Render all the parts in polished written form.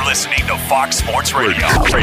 listening to Fox Sports Radio.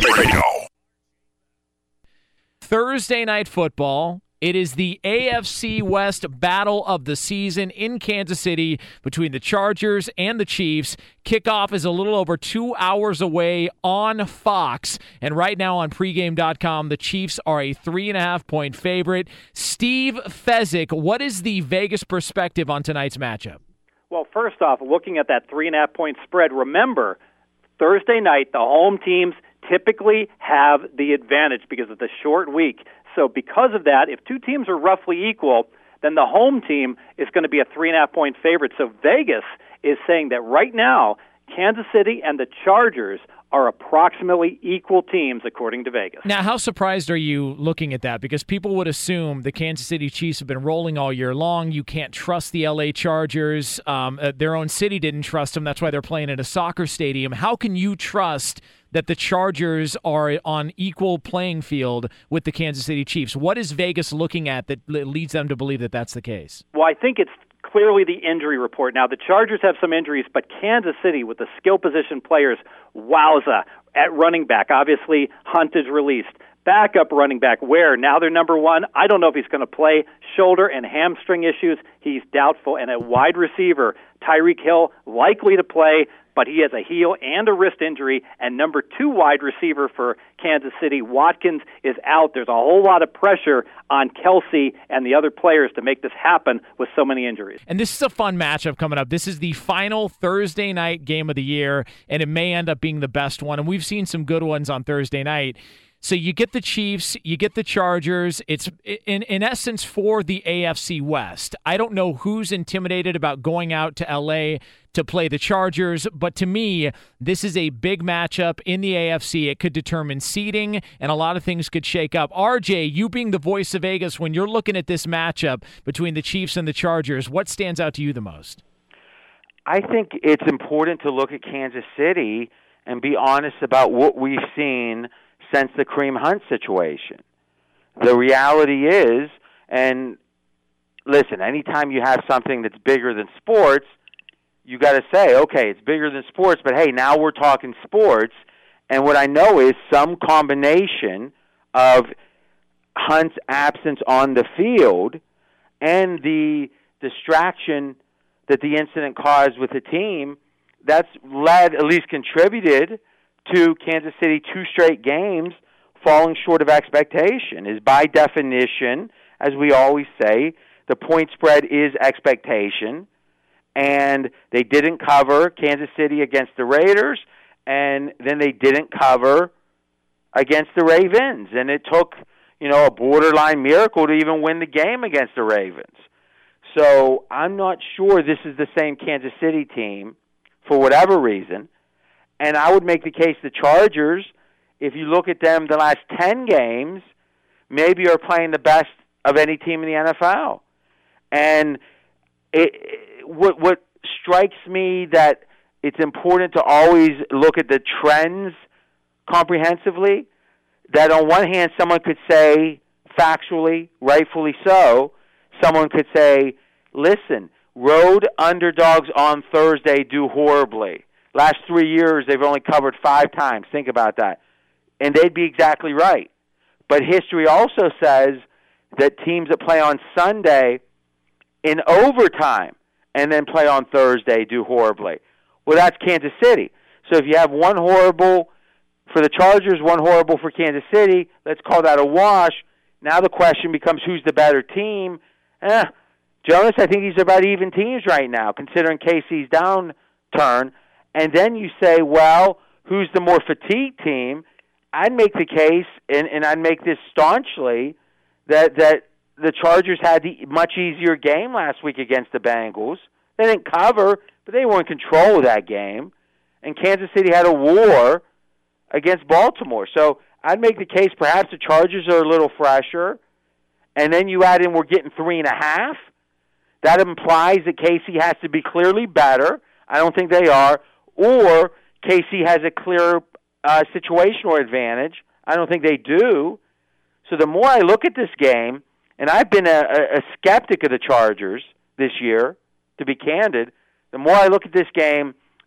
Thursday night football. It is the AFC West battle of the season in Kansas City between the Chargers and the Chiefs. Kickoff is a little over 2 hours away on Fox. And right now on pregame.com, the Chiefs are a 3.5-point favorite. Steve Fezzik, what is the Vegas perspective on tonight's matchup? Well, first off, looking at that 3.5-point spread, remember, Thursday night, the home teams typically have the advantage because of the short week. So because of that, if two teams are roughly equal, then the home team is going to be a 3.5-point favorite. So Vegas is saying that right now, Kansas City and the Chargers are approximately equal teams, according to Vegas. Now, how surprised are you looking at that? Because people would assume the Kansas City Chiefs have been rolling all year long. You can't trust the L.A. Chargers. Their own city didn't trust them. That's why they're playing at a soccer stadium. How can you trust that the Chargers are on equal playing field with the Kansas City Chiefs? What is Vegas looking at that leads them to believe that that's the case? Well, I think it's clearly the injury report. Now, the Chargers have some injuries, but Kansas City, with the skill position players, wowza, at running back. Obviously, Hunt is released. Backup running back, Ware, now they're number one. I don't know if he's going to play. Shoulder and hamstring issues, he's doubtful. And at wide receiver, Tyreek Hill, likely to play, but he has a heel and a wrist injury. And number two wide receiver for Kansas City, Watkins, is out. There's a whole lot of pressure on Kelsey and the other players to make this happen with so many injuries. And this is a fun matchup coming up. This is the final Thursday night game of the year, and it may end up being the best one. And we've seen some good ones on Thursday night. So you get the Chiefs, you get the Chargers. It's in essence for the AFC West. I don't know who's intimidated about going out to L.A. to play the Chargers, but to me, this is a big matchup in the AFC. It could determine seeding, and a lot of things could shake up. RJ, you being the voice of Vegas, when you're looking at this matchup between the Chiefs and the Chargers, what stands out to you the most? I think it's important to look at Kansas City and be honest about what we've seen since the Kareem Hunt situation. The reality is, and listen, anytime you have something that's bigger than sports, you got to say, okay, it's bigger than sports, but hey, now we're talking sports. And what I know is some combination of Hunt's absence on the field and the distraction that the incident caused with the team, that's led, at least contributed, to Kansas City 2 straight games falling short of expectation. Is by definition, as we always say, the point spread is expectation, and they didn't cover Kansas City against the Raiders, and then they didn't cover against the Ravens, and it took, a borderline miracle to even win the game against the Ravens. So I'm not sure this is the same Kansas City team for whatever reason. And I would make the case the Chargers, if you look at them the last 10 games, maybe are playing the best of any team in the NFL. And what strikes me that it's important to always look at the trends comprehensively, that on one hand someone could say factually, rightfully so, someone could say, listen, road underdogs on Thursday do horribly. Last 3 years, they've only covered 5 times. Think about that. And they'd be exactly right. But history also says that teams that play on Sunday in overtime and then play on Thursday do horribly. Well, that's Kansas City. So if you have one horrible for the Chargers, one horrible for Kansas City, let's call that a wash. Now the question becomes who's the better team. Jonas, I think he's about even teams right now, considering KC's downturn. And then you say, well, who's the more fatigued team? I'd make the case, and I'd make this staunchly, that the Chargers had the much easier game last week against the Bengals. They didn't cover, but they were in control of that game. And Kansas City had a war against Baltimore. So I'd make the case perhaps the Chargers are a little fresher. And then you add in we're getting 3.5. That implies that KC has to be clearly better. I don't think they are. Or KC has a clear situational advantage. I don't think they do. So the more I look at this game, and I've been a skeptic of the Chargers this year, to be candid, the more I look at this game,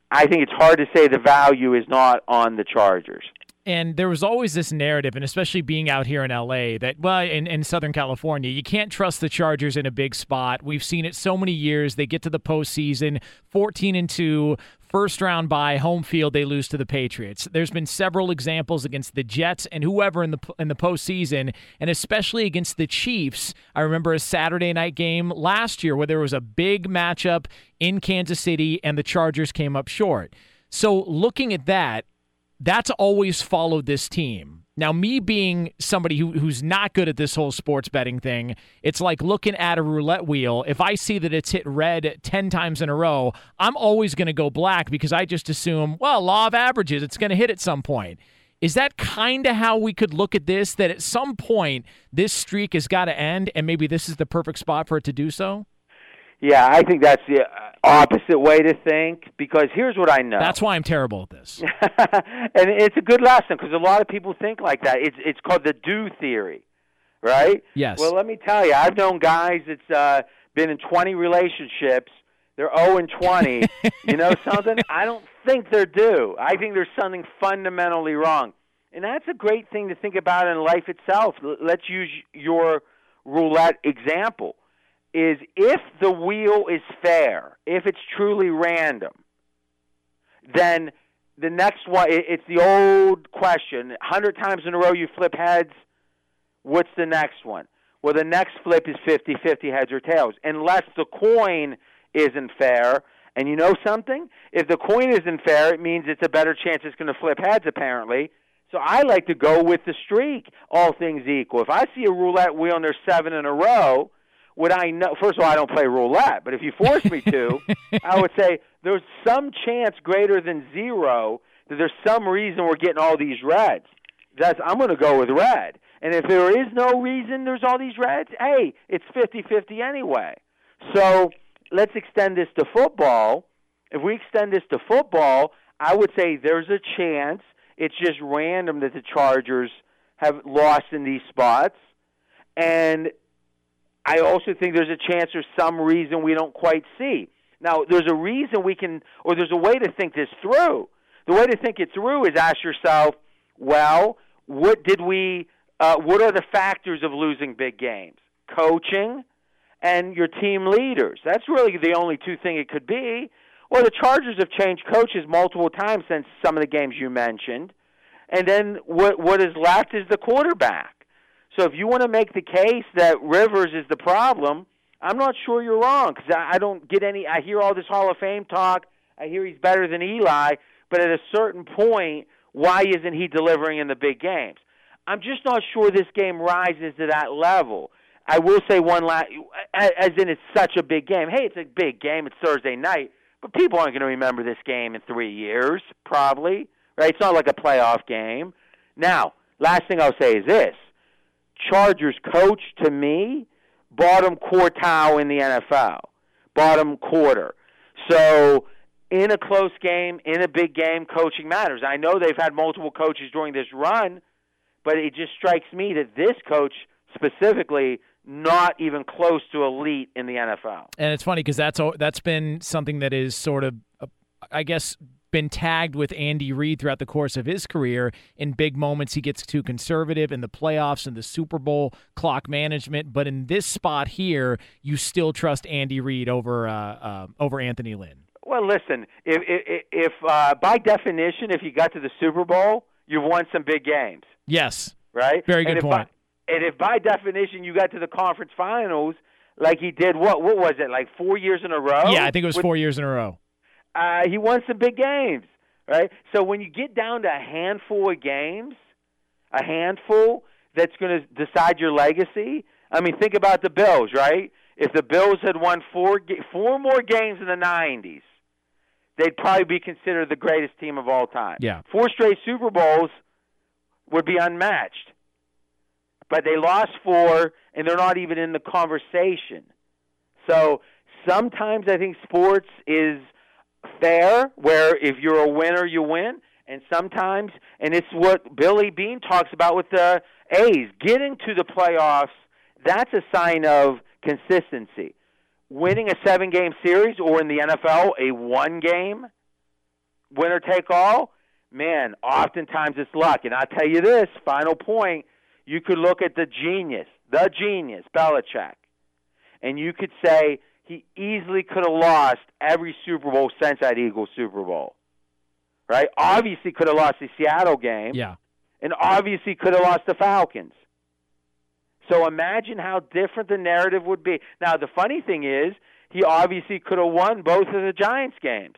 I think it's hard to say the value is not on the Chargers. And there was always this narrative, and especially being out here in L.A., that, well, in Southern California, you can't trust the Chargers in a big spot. We've seen it so many years. They get to the postseason, 14-2, first round bye, home field, they lose to the Patriots. There's been several examples against the Jets and whoever in the postseason, and especially against the Chiefs. I remember a Saturday night game last year where there was a big matchup in Kansas City, and the Chargers came up short. So looking at that, that's always followed this team. Now, me being somebody who's not good at this whole sports betting thing, it's like looking at a roulette wheel. If I see that it's hit red 10 times in a row, I'm always going to go black because I just assume, well, law of averages, it's going to hit at some point. Is that kind of how we could look at this, that at some point this streak has got to end and maybe this is the perfect spot for it to do so? Yeah, I think that's the opposite way to think, because here's what I know. That's why I'm terrible at this. And it's a good lesson, because a lot of people think like that. It's called the do theory, right? Yes. Well, let me tell you, I've known guys that's been in 20 relationships. They're 0-20. You know something? I don't think they're due. I think there's something fundamentally wrong. And that's a great thing to think about in life itself. Let's use your roulette example. Is if the wheel is fair, if it's truly random, then the next one, it's the old question, 100 times in a row you flip heads, what's the next one? Well, the next flip is 50-50 heads or tails, unless the coin isn't fair. And you know something? If the coin isn't fair, it means it's a better chance it's going to flip heads, apparently. So I like to go with the streak, all things equal. If I see a roulette wheel and there's 7 in a row, would I know? First of all, I don't play roulette, but if you force me to, I would say there's some chance greater than 0 that there's some reason we're getting all these reds. I'm going to go with red. And if there is no reason there's all these reds, hey, it's 50-50 anyway. So let's extend this to football. If we extend this to football, I would say there's a chance it's just random that the Chargers have lost in these spots. And I also think there's a chance there's some reason we don't quite see. Now, there's a reason we can, or there's a way to think this through. The way to think it through is ask yourself, well, what are the factors of losing big games? Coaching and your team leaders. That's really the only two things it could be. Well, the Chargers have changed coaches multiple times since some of the games you mentioned. And then what is left is the quarterback. So if you want to make the case that Rivers is the problem, I'm not sure you're wrong, because I don't get any. I hear all this Hall of Fame talk. I hear he's better than Eli, but at a certain point, why isn't he delivering in the big games? I'm just not sure this game rises to that level. I will say one last, as in it's such a big game. Hey, it's a big game. It's Thursday night, but people aren't going to remember this game in 3 years, probably. Right? It's not like a playoff game. Now, last thing I'll say is this. Chargers coach, to me, bottom quartile in the NFL, bottom quarter. So in a close game, in a big game, coaching matters. I know they've had multiple coaches during this run, but it just strikes me that this coach specifically not even close to elite in the NFL. And it's funny because that's been something that is sort of, I guess, been tagged with Andy Reid throughout the course of his career. In big moments, he gets too conservative in the playoffs and the Super Bowl, clock management. But in this spot here, you still trust Andy Reid over Anthony Lynn. Well, listen, if by definition, if you got to the Super Bowl, you've won some big games. Yes. Right? Very good point. And if by definition you got to the conference finals, like he did, what was it, like 4 years in a row? Yeah, I think it was 4 years in a row. He won some big games, right? So when you get down to a handful of games, a handful that's going to decide your legacy, I mean, think about the Bills, right? If the Bills had won four more games in the 90s, they'd probably be considered the greatest team of all time. Yeah. 4 straight Super Bowls would be unmatched. But they lost 4, and they're not even in the conversation. So sometimes I think sports is fair, where if you're a winner, you win. And sometimes, and it's what Billy Beane talks about with the A's, getting to the playoffs, that's a sign of consistency. Winning a 7-game series, or in the NFL, a 1-game, winner take all, man, oftentimes it's luck. And I'll tell you this, final point, you could look at the genius, Belichick, and you could say he easily could have lost every Super Bowl since that Eagles Super Bowl, right? Obviously could have lost the Seattle game, and obviously could have lost the Falcons. So imagine how different the narrative would be. Now, the funny thing is, he obviously could have won both of the Giants games.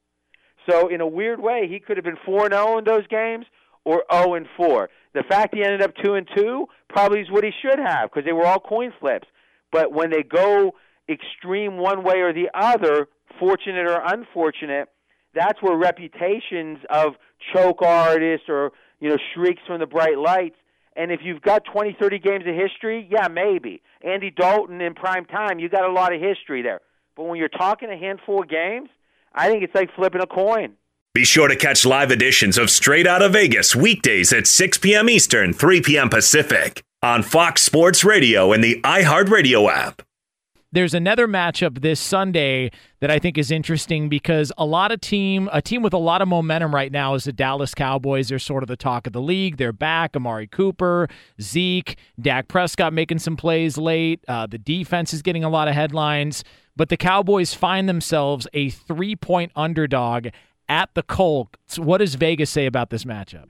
So in a weird way, he could have been 4-0 in those games or 0-4. The fact he ended up 2-2 probably is what he should have because they were all coin flips. But when they go extreme one way or the other, fortunate or unfortunate, that's where reputations of choke artists or shrieks from the bright lights. And if you've got 20, 30 games of history, yeah, maybe. Andy Dalton in prime time, you got a lot of history there. But when you're talking a handful of games, I think it's like flipping a coin. Be sure to catch live editions of Straight Outta Vegas weekdays at 6 p.m. Eastern, 3 p.m. Pacific on Fox Sports Radio and the iHeartRadio app. There's another matchup this Sunday that I think is interesting because a team with a lot of momentum right now is the Dallas Cowboys. They're sort of the talk of the league. They're back. Amari Cooper, Zeke, Dak Prescott making some plays late. The defense is getting a lot of headlines. But the Cowboys find themselves a 3-point underdog at the Colts. What does Vegas say about this matchup?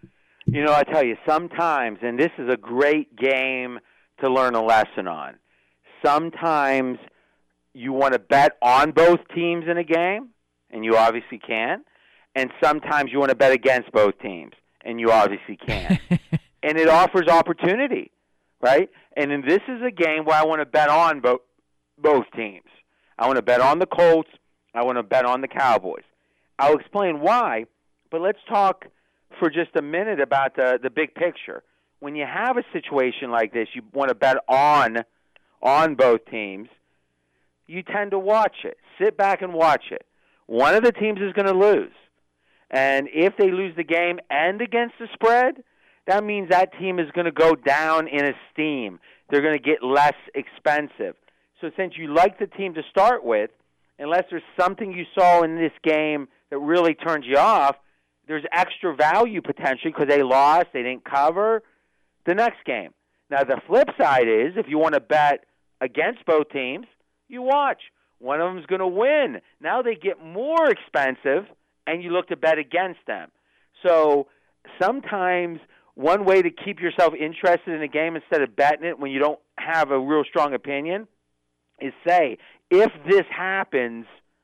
I tell you, sometimes, and this is a great game to learn a lesson on, sometimes you want to bet on both teams in a game, and you obviously can, and sometimes you want to bet against both teams, and you obviously can. And it offers opportunity, right? And this is a game where I want to bet on both teams. I want to bet on the Colts. I want to bet on the Cowboys. I'll explain why, but let's talk for just a minute about the big picture. When you have a situation like this, you want to bet on both teams, you tend to watch it. Sit back and watch it. One of the teams is going to lose. And if they lose the game and against the spread, that means that team is going to go down in esteem. They're going to get less expensive. So since you like the team to start with, unless there's something you saw in this game that really turns you off, there's extra value potentially because they lost, they didn't cover the next game. Now, the flip side is if you want to bet against both teams, you watch. One of them is going to win. Now they get more expensive, and you look to bet against them. So sometimes one way to keep yourself interested in a game instead of betting it when you don't have a real strong opinion is say, if this happens,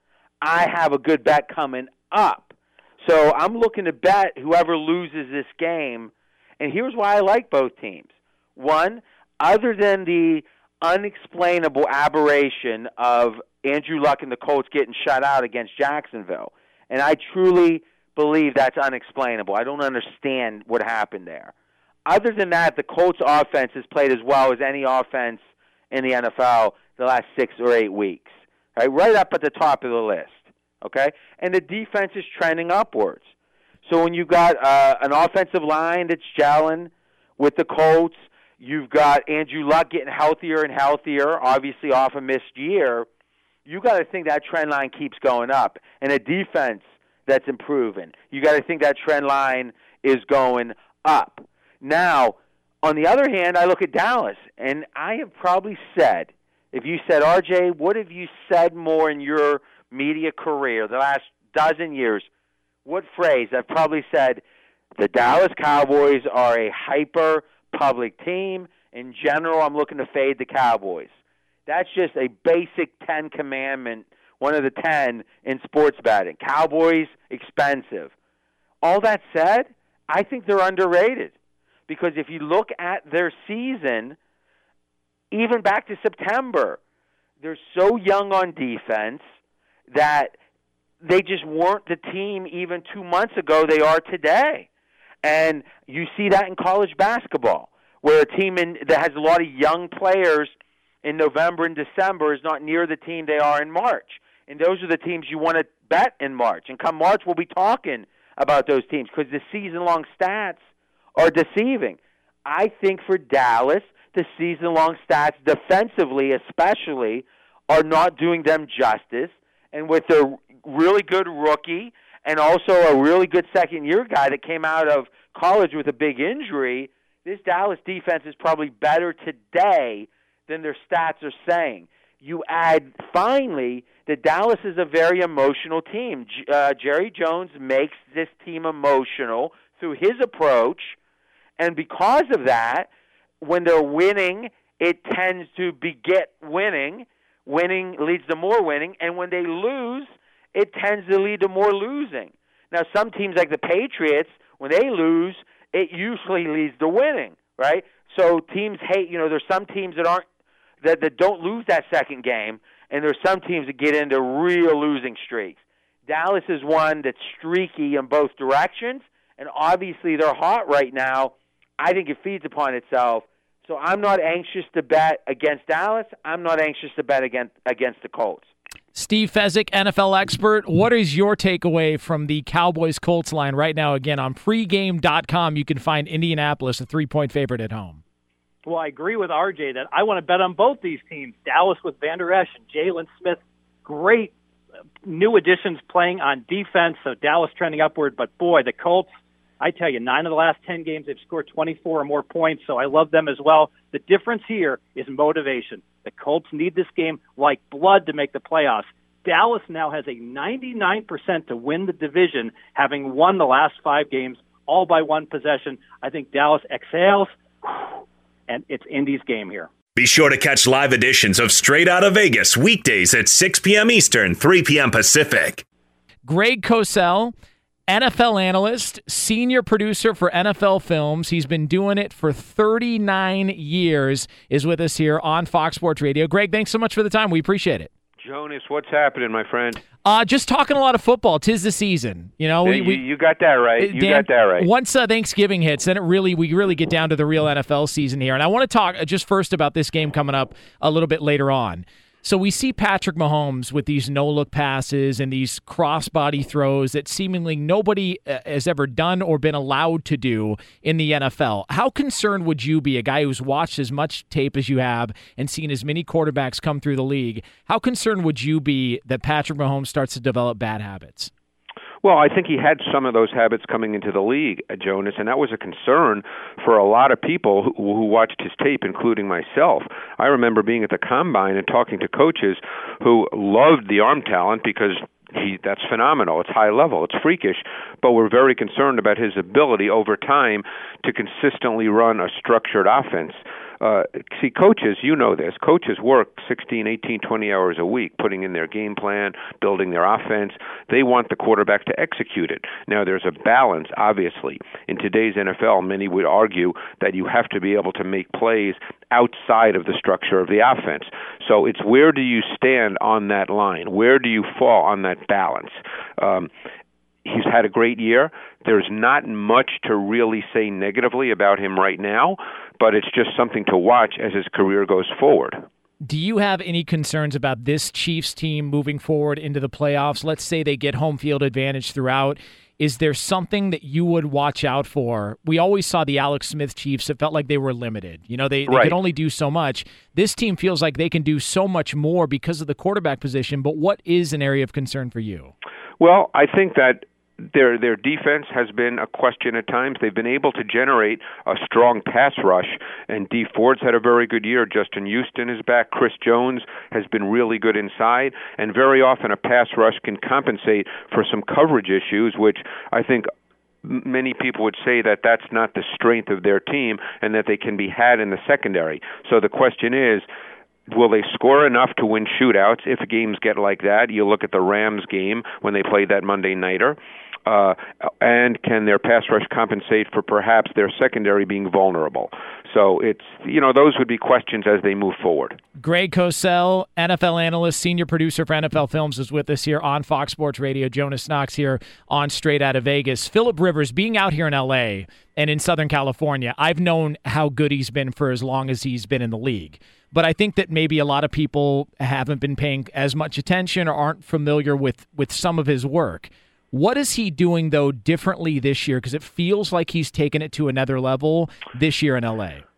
I have a good bet coming up. So I'm looking to bet whoever loses this game, and here's why I like both teams. One, other than the unexplainable aberration of Andrew Luck and the Colts getting shut out against Jacksonville, and I truly believe that's unexplainable. I don't understand what happened there. Other than that, the Colts offense has played as well as any offense in the NFL the last 6 or 8 weeks, right up at the top of the list, okay? And the defense is trending upwards. So when you've got an offensive line that's gelling with the Colts, you've got Andrew Luck getting healthier and healthier, obviously off a missed year, you got to think that trend line keeps going up. And a defense that's improving, you got to think that trend line is going up. Now, on the other hand, I look at Dallas, and I have probably said, if you said, RJ, what have you said more in your media career the last dozen years? What phrase? I've probably said the Dallas Cowboys are a hyper-public team. In general, I'm looking to fade the Cowboys. That's just a basic 10 commandment, one of the 10 in sports betting. Cowboys, expensive. All that said, I think they're underrated because if you look at their season, even back to September, they're so young on defense that they just weren't the team even 2 months ago they are today. And you see that in college basketball, where a team that has a lot of young players in November and December is not near the team they are in March. And those are the teams you want to bet in March. And come March, we'll be talking about those teams because the season-long stats are deceiving. I think for Dallas, the season-long stats, defensively especially, are not doing them justice. And with their really good rookie and also a really good second-year guy that came out of college with a big injury, this Dallas defense is probably better today than their stats are saying. You add, finally, that Dallas is a very emotional team. Jerry Jones makes this team emotional through his approach, and because of that, when they're winning, it tends to beget winning. Winning leads to more winning, and when they lose, it tends to lead to more losing. Now, some teams like the Patriots, when they lose, it usually leads to winning, right? So teams hate, there's some teams that don't lose that second game, and there's some teams that get into real losing streaks. Dallas is one that's streaky in both directions, and obviously they're hot right now. I think it feeds upon itself. So I'm not anxious to bet against Dallas. I'm not anxious to bet against the Colts. Steve Fezzik, NFL expert, what is your takeaway from the Cowboys-Colts line right now? Again, on pregame.com, you can find Indianapolis a 3-point favorite at home. Well, I agree with RJ that I want to bet on both these teams. Dallas with Van Der Esch and Jalen Smith, great new additions playing on defense, so Dallas trending upward. But, boy, the Colts, I tell you, 9 of the last 10 games, they've scored 24 or more points, so I love them as well. The difference here is motivation. The Colts need this game like blood to make the playoffs. Dallas now has a 99% to win the division, having won the last 5 games, all by one possession. I think Dallas exhales, and it's Indy's game here. Be sure to catch live editions of Straight Outta Vegas weekdays at 6 p.m. Eastern, 3 p.m. Pacific. Greg Cosell, NFL analyst, senior producer for NFL Films. He's been doing it for 39 years, is with us here on Fox Sports Radio. Greg, thanks so much for the time. We appreciate it. Jonas, what's happening, my friend? Just talking a lot of football. 'Tis the season. You got that right. Got that right. Once Thanksgiving hits, then we really get down to the real NFL season here. And I want to talk just first about this game coming up a little bit later on. So we see Patrick Mahomes with these no-look passes and these cross-body throws that seemingly nobody has ever done or been allowed to do in the NFL. How concerned would you be, a guy who's watched as much tape as you have and seen as many quarterbacks come through the league, how concerned would you be that Patrick Mahomes starts to develop bad habits? Well, I think he had some of those habits coming into the league, Jonas, and that was a concern for a lot of people who watched his tape, including myself. I remember being at the Combine and talking to coaches who loved the arm talent because that's phenomenal. It's high level. It's freakish. But we're very concerned about his ability over time to consistently run a structured offense. See, coaches, you know this, coaches work 16, 18, 20 hours a week putting in their game plan, building their offense. They want the quarterback to execute it. Now, there's a balance, obviously. In today's NFL, many would argue that you have to be able to make plays outside of the structure of the offense. So it's where do you stand on that line? Where do you fall on that balance? He's had a great year. There's not much to really say negatively about him right now, but it's just something to watch as his career goes forward. Do you have any concerns about this Chiefs team moving forward into the playoffs? Let's say they get home field advantage throughout. Is there something that you would watch out for? We always saw the Alex Smith Chiefs. It felt like they were limited. They could only do so much. This team feels like they can do so much more because of the quarterback position, but what is an area of concern for you? Well, I think that their defense has been a question at times. They've been able to generate a strong pass rush, and Dee Ford's had a very good year. Justin Houston is back. Chris Jones has been really good inside, and very often a pass rush can compensate for some coverage issues, which I think many people would say that that's not the strength of their team and that they can be had in the secondary. So the question is, will they score enough to win shootouts if games get like that? You look at the Rams game when they played that Monday nighter. And can their pass rush compensate for perhaps their secondary being vulnerable? So it's, those would be questions as they move forward. Greg Cosell, NFL analyst, senior producer for NFL Films, is with us here on Fox Sports Radio. Jonas Knox here on Straight Outta Vegas. Phillip Rivers, being out here in L.A. and in Southern California, I've known how good he's been for as long as he's been in the league. But I think that maybe a lot of people haven't been paying as much attention or aren't familiar with some of his work. What is he doing, though, differently this year? Because it feels like he's taken it to another level this year in L.A.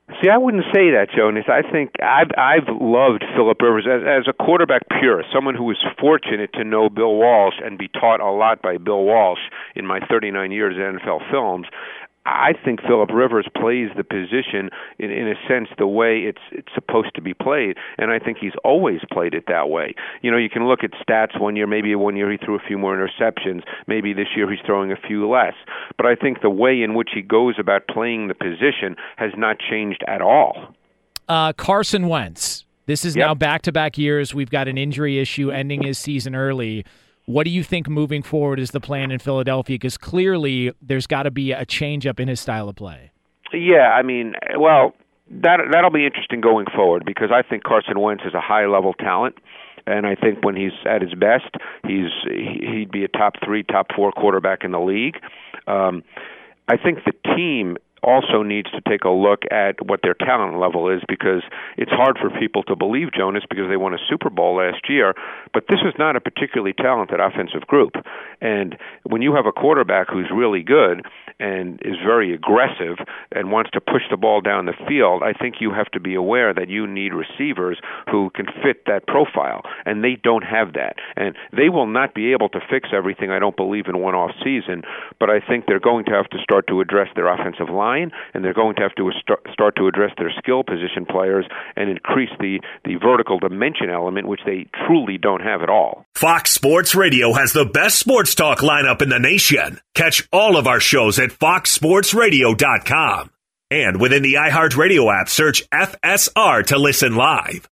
See, I wouldn't say that, Jonas. I think I've loved Phillip Rivers as a quarterback purist, someone who was fortunate to know Bill Walsh and be taught a lot by Bill Walsh in my 39 years of NFL films. I think Phillip Rivers plays the position in a sense the way it's supposed to be played, and I think he's always played it that way. You know, you can look at stats one year, maybe one year he threw a few more interceptions, maybe this year he's throwing a few less, but I think the way in which he goes about playing the position has not changed at all. Carson Wentz, this is now back-to-back years. We've got an injury issue ending his season early. What do you think moving forward is the plan in Philadelphia? Because clearly there's got to be a change-up in his style of play. Yeah, I mean, well, that'll be interesting going forward because I think Carson Wentz is a high-level talent, and I think when he's at his best, he'd be a top 3, top 4 quarterback in the league. I think the team also needs to take a look at what their talent level is because it's hard for people to believe, Jonas, because they won a Super Bowl last year, but this is not a particularly talented offensive group. And when you have a quarterback who's really good and is very aggressive and wants to push the ball down the field, I think you have to be aware that you need receivers who can fit that profile, and they don't have that. And they will not be able to fix everything, I don't believe, in one off season, but I think they're going to have to start to address their offensive line, and they're going to have to start to address their skill position players and increase the vertical dimension element, which they truly don't have at all. Fox Sports Radio has the best sports talk lineup in the nation. Catch all of our shows at foxsportsradio.com. And within the iHeartRadio app, search FSR to listen live.